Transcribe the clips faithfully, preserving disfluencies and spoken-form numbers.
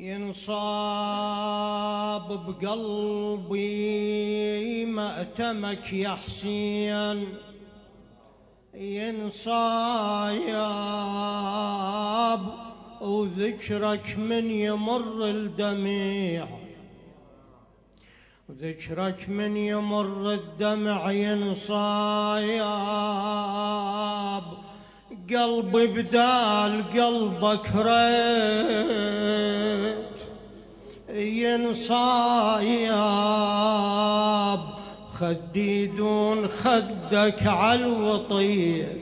ينصاب بقلبي مأتمك يا حسين، ينصايب وذكرك من يمر الدمع، وذكرك من يمر الدمع ينصايب قلبي بدال قلبك ريت، ينصايب خدي دون خدك عالوطية،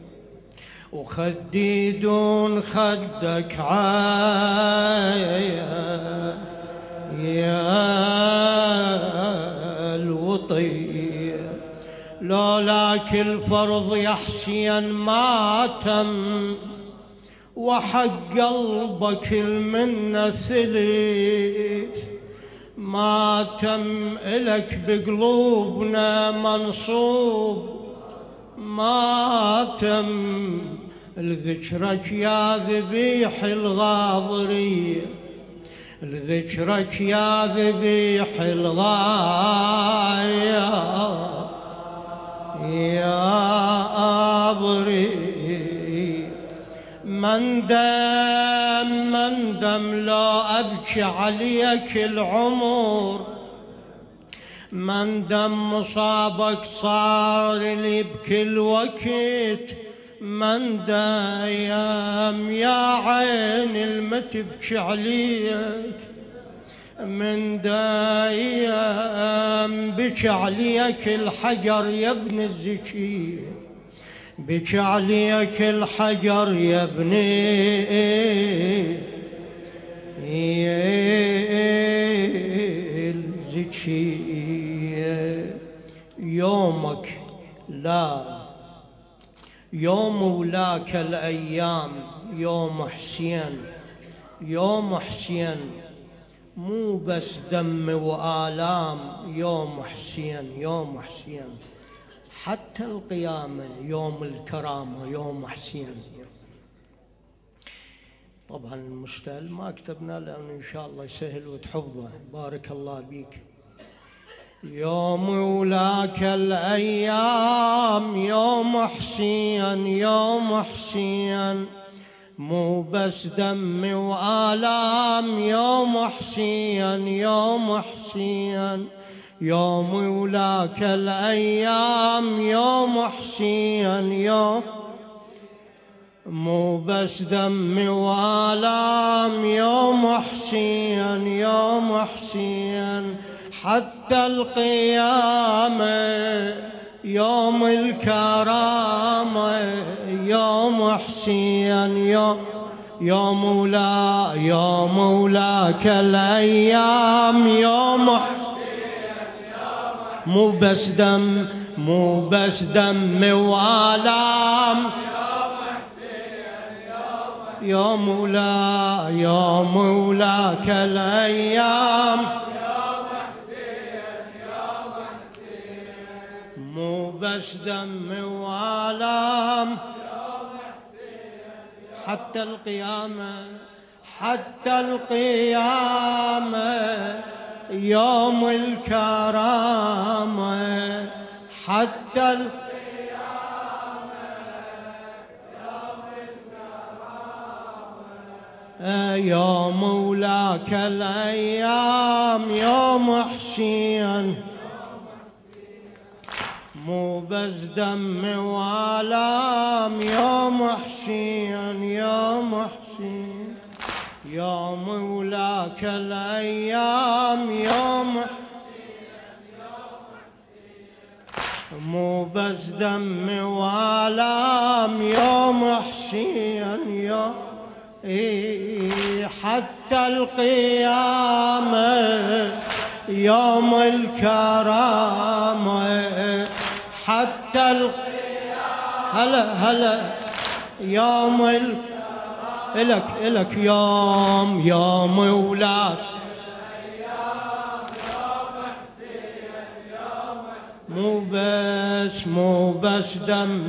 وخدي دون خدك عالوطية، لولاك الفرض يا حسين ما تم، وحق قلبك المنة ثلث ما تم، إلك بقلوبنا منصوب ما تم، لذكرك يا ذبيح الغاضرية، لذكرك يا ذبيح الغاية يا أضري، من دم من دم لو أبكي عليك العمر، من دم مصابك صار لي بكل وقت، من دايم يا عين المتبكي عليك، من دايم بكي عليك الحجر يا ابن الزكي، بكي عليك الحجر يا ابني الزكي. يومك لا يوم ولاك الأيام، يوم حسين يوم حسين، مو بس دم وآلام، يوم حسين يوم حسين، حتى القيامة يوم الكرامة يوم حسين. طبعا المشتل ما كتبنا لأنه إن شاء الله يسهل وتحفظه، بارك الله بيك. يوم ولاك الأيام يوم حسين يوم حسين، مو بس دم وآلام، يوم حسين يوم حسين، يوم ولاك الأيام يوم حسين يوم، مو بس دم وآلام، يوم حسين يوم حسين، حتى القيامة يوم الكرامة يوم حسين يوم، يوم ولا يوم ولاك الأيام يوم حسين، مو بس دم مو بس دم وآلام، يوم ولا يوم ولاك الأيام مو بس دم وآلام، حتى القيامة حتى القيامة يوم الكرامة، حتى القيامة يوم الكرامة، يوم ولاك الأيام يوم حسين، مو بس دم وآلام، يوم حسين يوم حسين، يوم ولاك الأيام يوم حسين، مو بس دم وآلام، يوم حسين يوم، حتى القيامة يوم الكرامة، حتى القيامة هلا هلا يوم ال... إلك إلك يوم يوم ولاك مو بس مو بس دم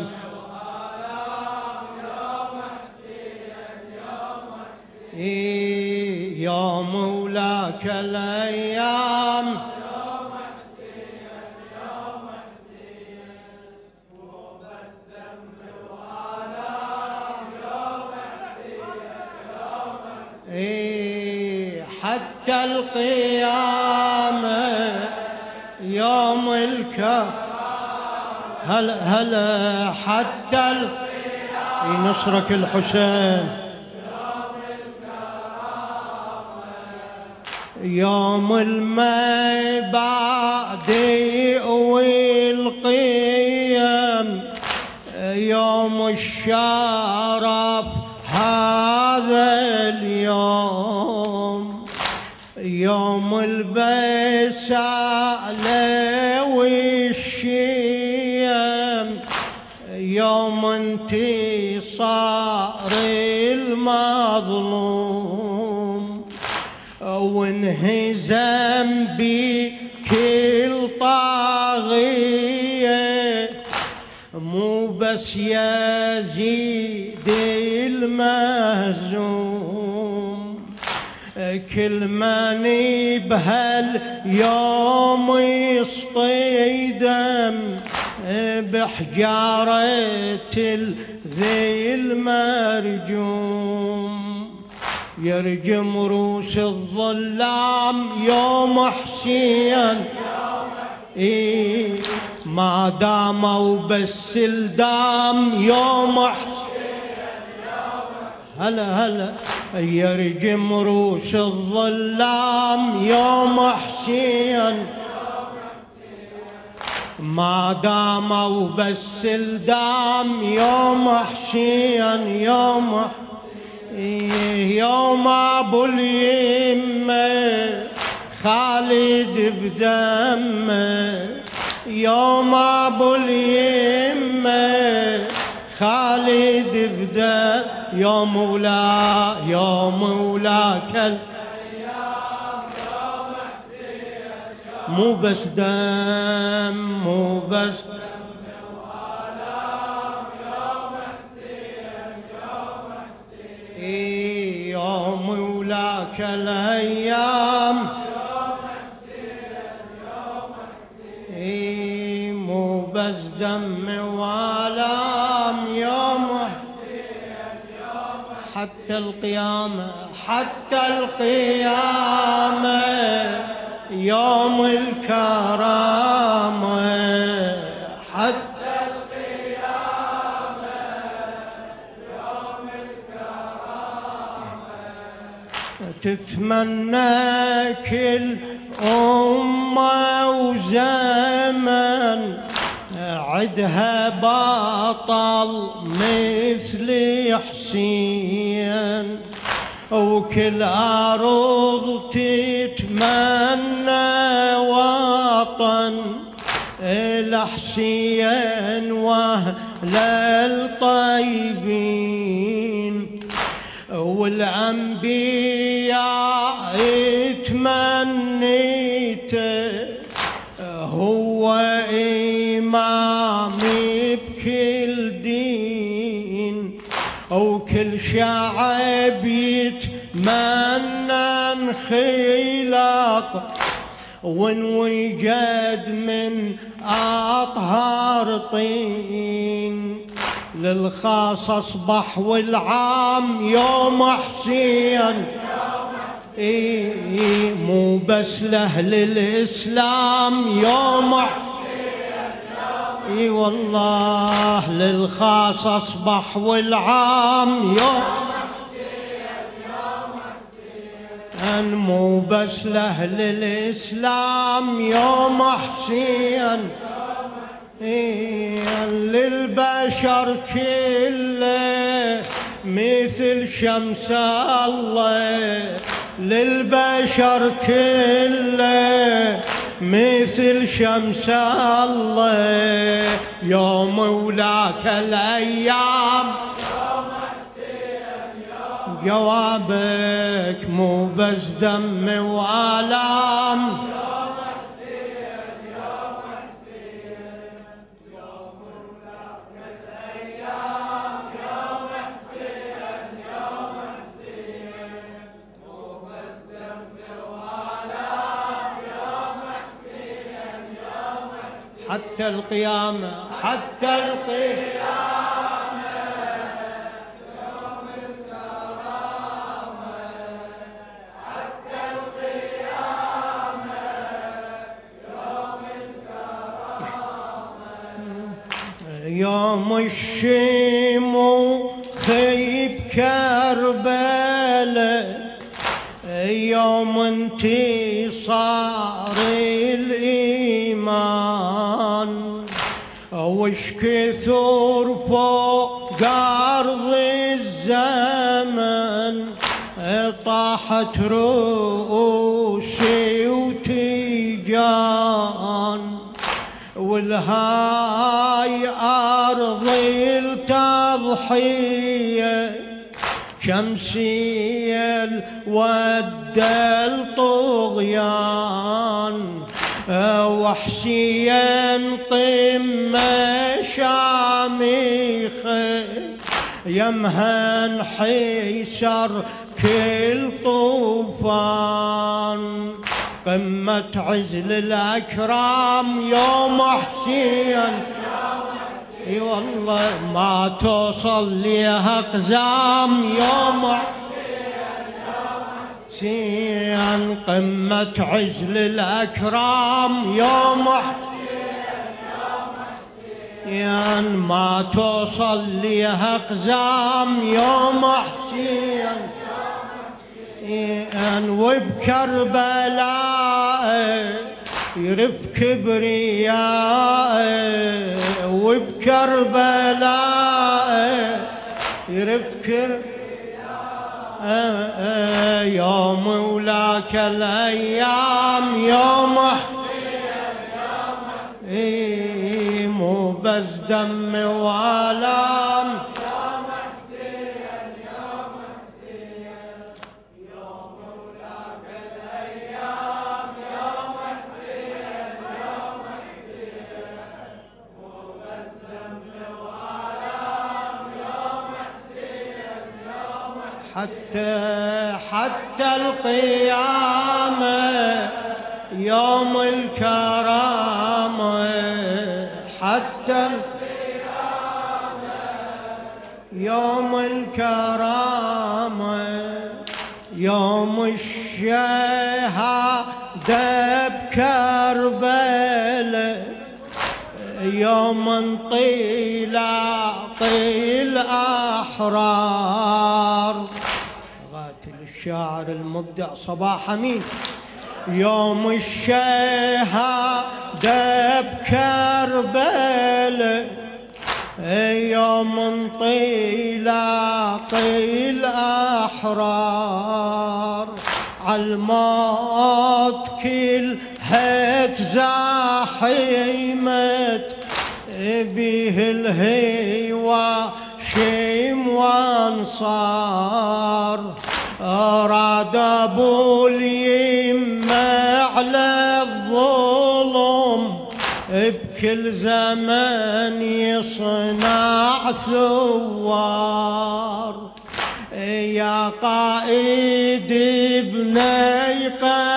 يا مولاك الأيام حتى القيامة يوم الكرم هلا هلا حتى القيامة نصرك الحسين يوم المبادئ والقيم يوم الشرف هذا اليوم يوم البسالة والشيم يوم انتصار المظلوم وانهزم بكل طاغية مو بس يزيد المهزوم كل من بهاليوم يصطدم بحجارة الذيل مرجوم يرجم روس الظلام يوم حسين إيه ما داموا بس الدام يوم حسين هلا هلا يرجم روس الظلام يوم حسين ما داموا بس الدام يوم حسين يوم حسين يوم ابو اليمه خالد بدمه يوم ابو اليمه خالد بدمه يا مولا يا مولاك مو بس دم مو بس يا مولاك الأيام إيه مو بس دم وآلام يوم حتى القيامة حتى القيامة يوم الكرامة حتى تتمنى كل أمة وزمن عدها بطل مثل حسين وكل أرض تتمنى وطن لحسين وأهل الطيبين والأنبياء تمنيته هو إمام بكل دين وكل شعب يتمنى انخلاق وانوجد من أطهار طين للخاص أصبح والعام يوم حسين إيه إيه مو بس لأهل الإسلام يوم حسين إيه والله للخاص أصبح والعام يوم حسين مو بس لأهل الإسلام يوم حسين إيه للبشر كله مثل شمس الله للبشر كله مثل شمس الله يا مولاك الأيام جوابك مو بس دم وآلام حتى القيامة حتى القيامة يوم الكرامة حتى القيامة يوم الكرامة يوم الشمو خيب كربلاء يوم انتصار الإيمان وش كثر فوق أرض الزمن طاحت رؤوسي وتيجان والهاي أرض التضحية شمسية الود الطغيان وحسين قمة شامخة يمها انحسر كل طوفان قمة عزل الأكرام يوم حسين اي والله ما توصل ليها اقزام يوم حسين قمة عزل الأكرام يوم حسين ما توصل ليها اقزام يوم حسين وبكربلاء يرف كبرياء وبكربلاء يرف كبرياء يوم ولاك الأيام يوم حسين مو بس دم وآلام حتى حتى القيامة يوم الكرامة حتى القيامة يوم الكرامة يوم الشهادة بكربلاء يوم انطلاق الأحرار الشاعر المبدع صباح أمين يوم الشهادة بكربلاء يوم انطلاق الأحرار عالموت كلها تزاحمت به الهوى شيم وانصار أراد أبو اليمة على الظلم بكل زمن يصنع ثوار يا قائد ابني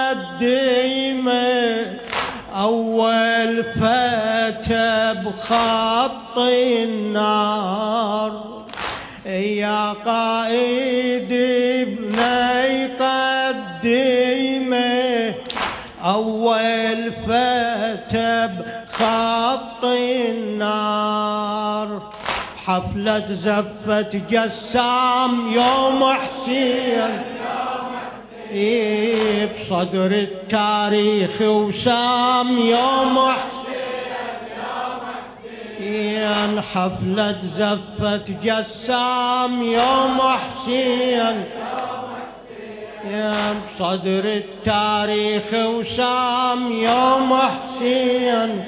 قديمه أول فتى بخط النار يا قائد ابني قديمه أول فتى بخط النار حفلة زفة جسام يوم حسين بصدر التاريخ وسام يوم حسين حفلة زفة جسام يوم حسين بصدر التاريخ وسام يوم حسين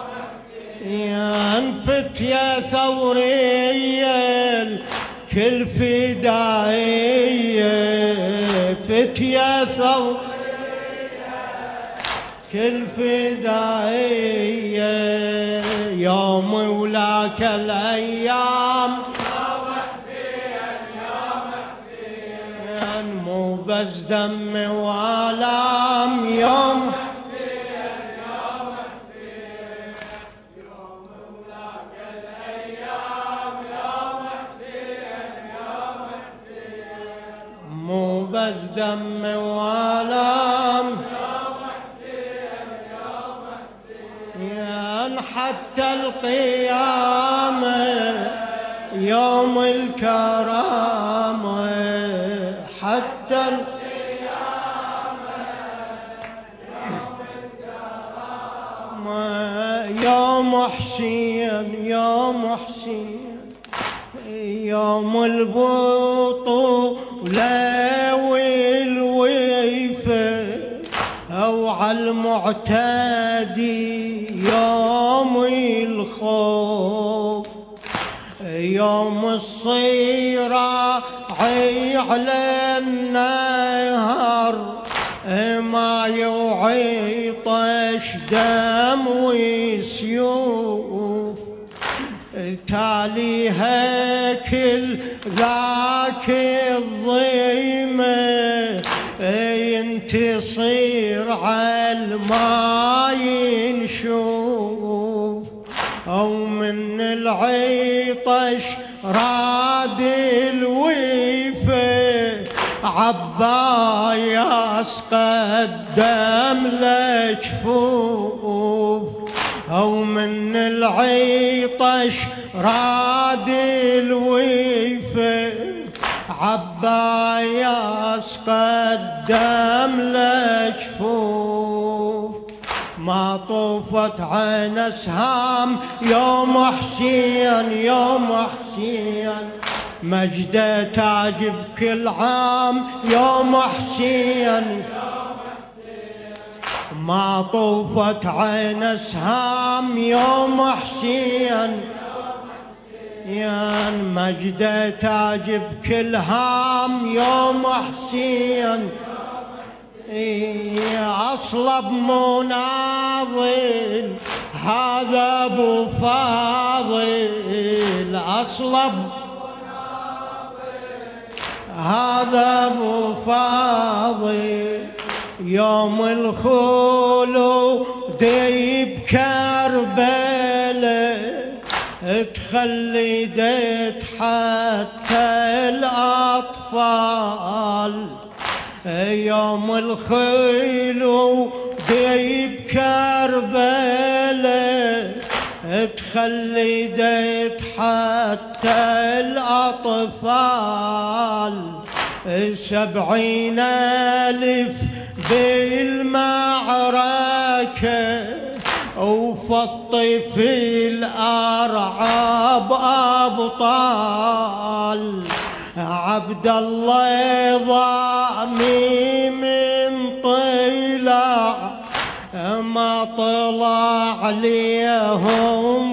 انفت يا ثورية كل فدائية فت يا ثورية كل فدائية يوم ولاك الأيام يوم حسين يوم حسين مو بس دم وآلام يوم دم والام حتى القيامة يوم الكرامة حتى القيامة يوم الكرامة يوم حسين يوم حسين يوم البطولة والويفة أو على المعتدي يوم الخوف يوم الصراع على النهر ما يعطش دم وسيوف تاليها كل ذاك الضيمة ينتصر على ما ينشوف أو من العطش راد الويفة عباياس قدم لجفوف أو من العطش راد الويفة عباياس قدم لجفوف ما طوفت عين اسهام يوم حسين يوم حسين مجده تعجب كل عام يوم حسين ما طوفت عين اسهام يوم حسين يا مجده تعجب كل هام يوم حسين أصلب مناضل هذا ابو فاضل أصلب هذا ابو فاضل يوم الخلود بكربلاء تخلدت حتى الأطفال يوم الخلود بكربلاء تخلدت حتى الأطفال سبعين ألف بالمعركة وفط في الأرعاب أبطال عبد الله ضامي من طلع ما طلع ليهم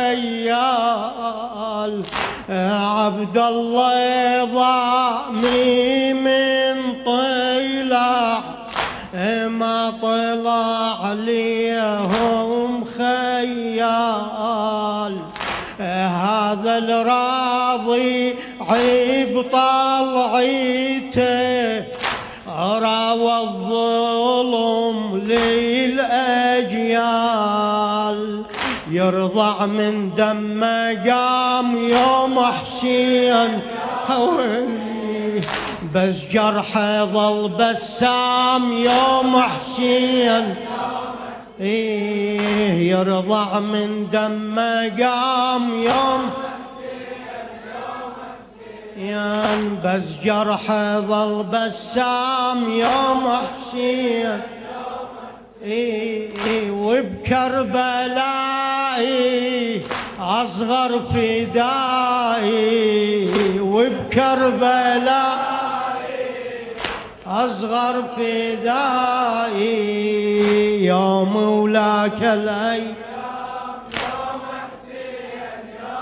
خيال عبد الله ضامي من طلع ما طلع ليهم خيال هذا الراضي عيب طلعيته راوى الظلم للأجيال يرضع من دم قام يوم حسين بس جرحه ظل بسام يوم حسين إيه يرضع من دم قام يوم حسين بس جرحه ظل بسام يوم حسين إيه إيه وبكربلاء أصغر فدائي وبكربلاء أصغر فدائي يوم ولاك الأيام يوم حسين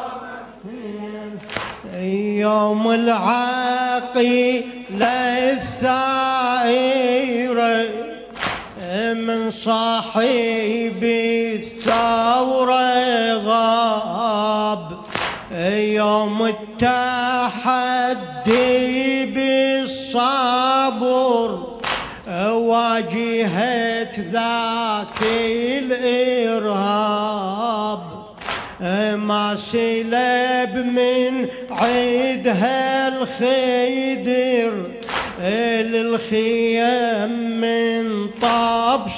يوم يوم العقيلة الثائرة من صاحب الثورة غاب يوم التحدي بالصبر واجهت ذاك الإرهاب ما سلب من عيدها الخيدر للخيم من طاب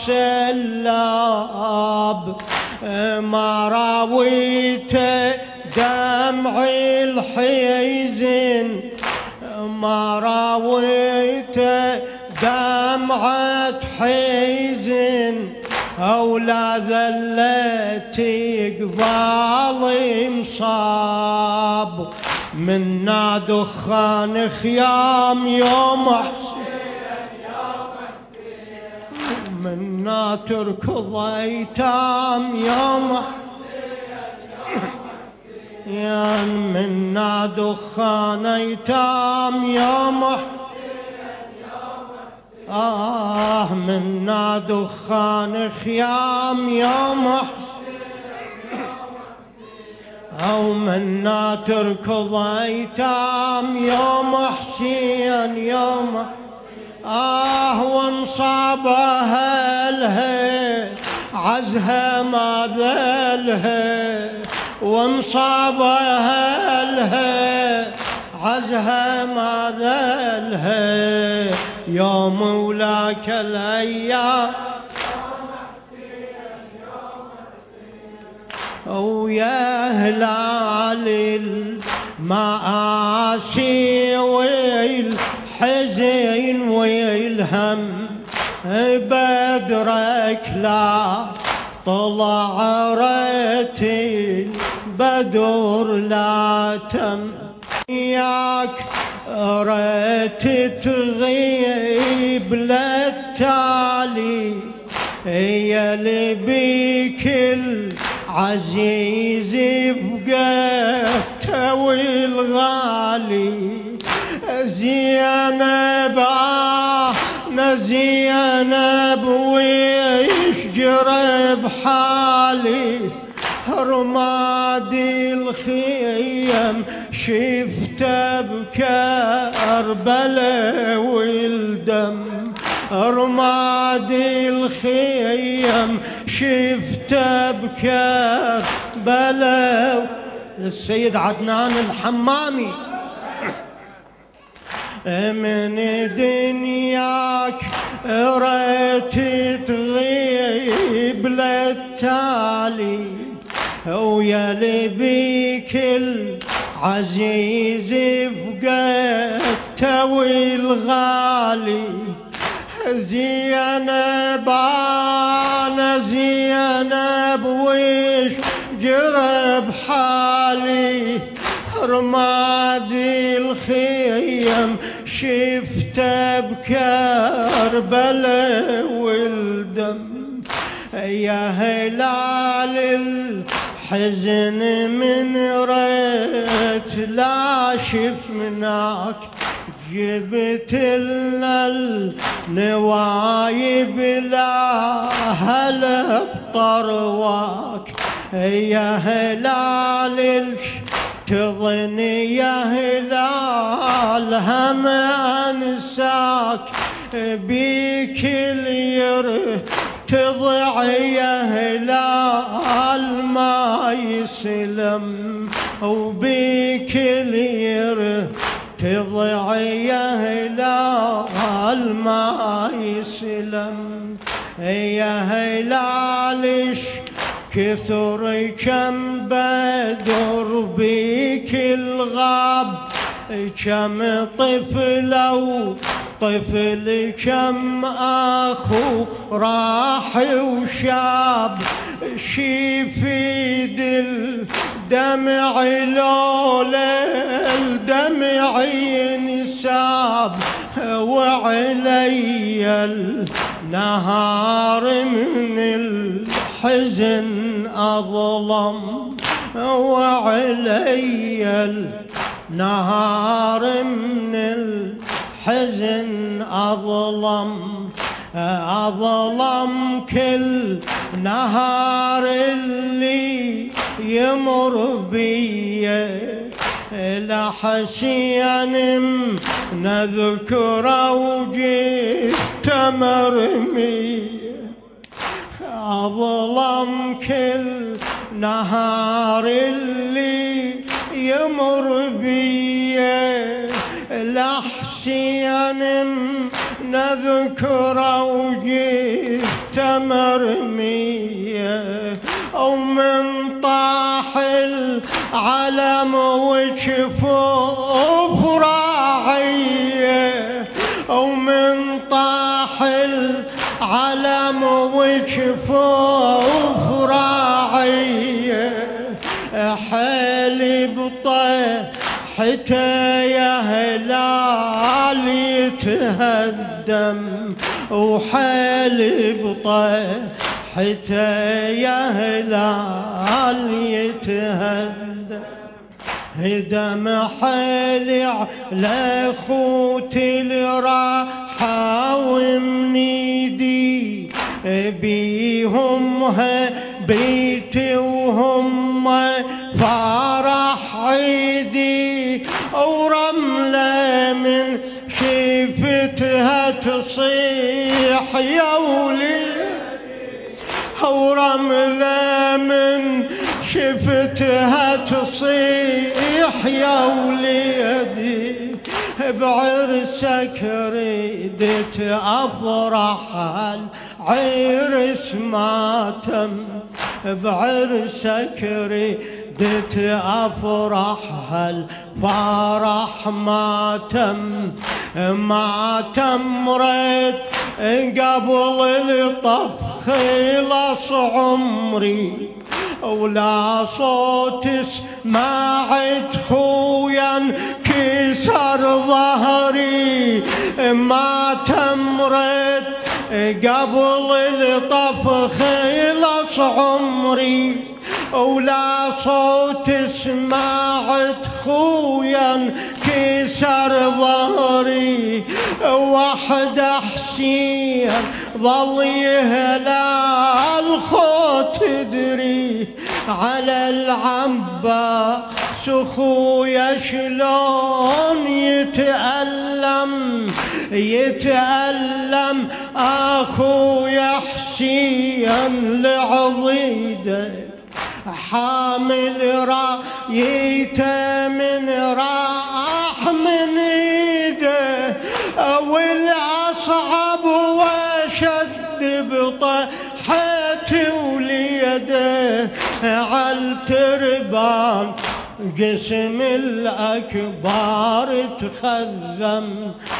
سلاب، ما راويته دمع الحزن، ما راويته دمعة حزن، أولا ذلت قبال مصاب، منا دخان خيام يوم منا تركض ايتام يوم يا منا دخان ايتام يوم آه منا دخان خيام يوم أو منا تركض ايتام يوم حسين يوم آه وانصاب أهلها عزها ما ذلها، وانصاب أهلها عزها ما ذلها، يوم ولاك الأيام ويا هلال المآسي والحزن والهم، بدرك لا طلع رتي بدر لا تم، ياك رت تغيب للتالي، يا اللي بيك العزيز بقيته والغالي، زينب آه زينب ويش جرب حالي، رمادي الخيم شفته بكربلاء والدم، رمادي الخيم شفته بكربلاء. السيد عدنان الحمامي من دنياك ريت تغيب للتالي، ويا اللي بيك العزيز فقدته والغالي، زينب انا زينب ويش جرب حالي، رمادي الخيم شفته بكربلاء والدم، يا هلال الحزن من ريت لا شفناك، جبت لنا النوايب لا هلا بطرواك، يا هلال تظن يا هلال هم انساك، بيك اليره تضع يا هلال ما يسلم، وبيك اليره تضع يا هلال ما يسلم، يا هلال كثر كم بدر بيك الغاب، كم طفل طفل كم أخو راح وشاب، شيفيد الدمع لولا الدمع ينساب، وعلي النهار من الحزن أظلم، وعلي النهار من الحزن أظلم، أظلم كل نهار اللي يمر بي، لحسين نذكره وجيت مرمي، أظلم كل نهار اللي يمر بي، لحسين حسين نذكره وجيت مرمية، ومن طاح العلم وجفوف راعية، ومن طاح العلم وجفوف راعية، حيل بطيحته يا هلال يتهدم، وحيل بطيحته يا هلال يتهدم، دم حيل على خوتي الراحة ومنيدي بيهم بيتي وهم فرح عيدي، ورملة من شفتها تصيح يا وليدي، ورملة من شفتها تصيح يا وليدي، بعرسك ردت افرح العرس ماتم، بعرسك ردت افرح الفرح ماتم، ماتم رد قبل الطف خلص عمري، ولا صوت سمعت خويا انكسر ظهري، ما تمرد قبل الطف خلص عمري، ولا صوت سمعت خويا انكسر ظهري، وحده حسين ظل يهلال خوت تدري على العباس خويا شلون يتألم، يتألم اخويا حسين لعضيده، حامل رايته من راح من ايده، والاصعب وشد بطحته وليده، عالتربان جسم الأكبار تخذم،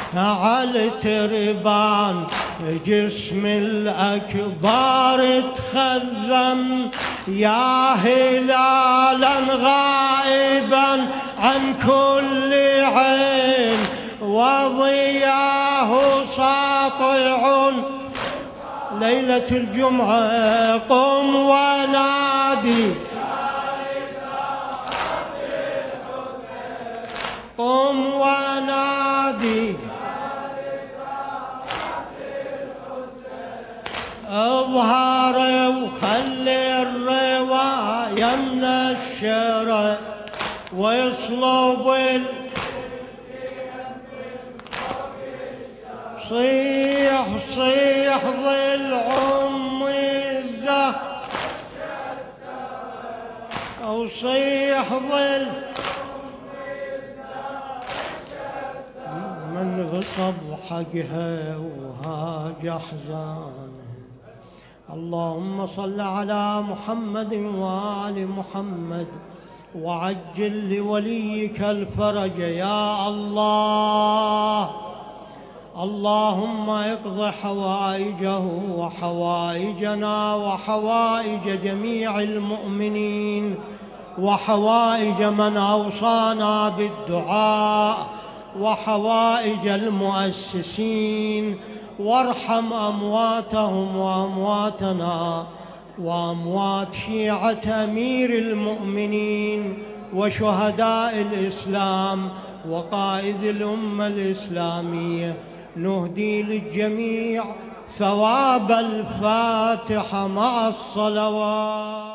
عالتربان جسم الأكبار تخذم، يا هلالا غائبا عن كل عين، وضياه ساطع ليلة الجمعة، قم ونادي قم ونادي اظهر وخلي الرواية منشرة، ويصلب صيح صيح ظل ام الزهر، او صيح ظل من غصب حقها وهاج احزانه. اللهم صل على محمد وآل محمد، وعجل لوليك الفرج يا الله. اللهم اقض حوائجه وحوائجنا وحوائج جميع المؤمنين، وحوائج من أوصانا بالدعاء، وحوائج المؤسسين، وارحم أمواتهم وأمواتنا وأموات شيعة أمير المؤمنين وشهداء الإسلام وقائد الأمة الإسلامية. نهدي للجميع ثواب الفاتحة مع الصلوات.